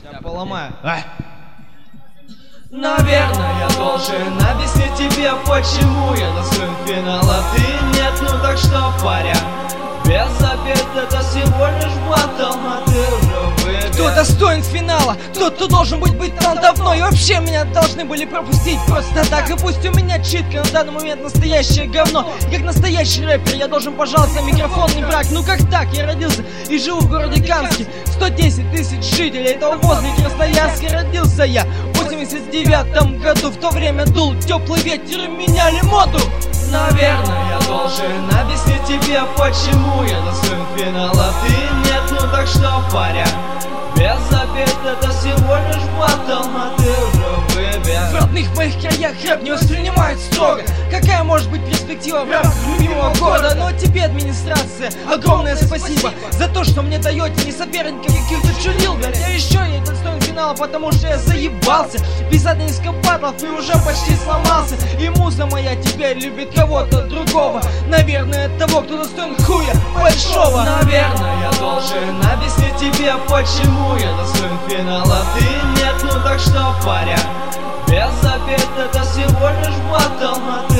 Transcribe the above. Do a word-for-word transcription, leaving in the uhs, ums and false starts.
Я поломаю. А? Наверное, я должен объяснить тебе, почему я достоин финала, ты нет, ну так что, паря, без обед это всего лишь батл, а ты уже выбер. Кто достоин финала? Тот, кто должен быть быть там давно. И вообще меня должны были пропустить просто так. И пусть у меня читка на данный момент настоящее говно. И как настоящий рэпер я должен пожаловаться микрофонный брак. Ну как так? Я родился и живу в городе Канске. сто десять тысяч жителей, это возле Красноярска. Родился я в восемьдесят девятом году. В то время дул теплый ветер и меняли моду. Наверное, я должен объяснить тебе, почему я достоин финала, ты нет, ну так что, паря, без обед это всего лишь батл, а ты уже выбер. В родных моих краях рэп не воспринимают строго. Какая может быть перспектива в рамках любимого города? Но тебе, администрация, огромное спасибо за то, что мне даете не соперников каких-то чудил, блядь. А еще я достоин финала, потому что я заебался писать на несколько батлов и уже почти сломался. И муза моя теперь любит кого-то другого. Наверное, того, кто достоин хуя большого. Наверное, я должен объяснить тебе, почему я достоин финала, ты нет, ну так что, паря, без обед это всего лишь батл, а ты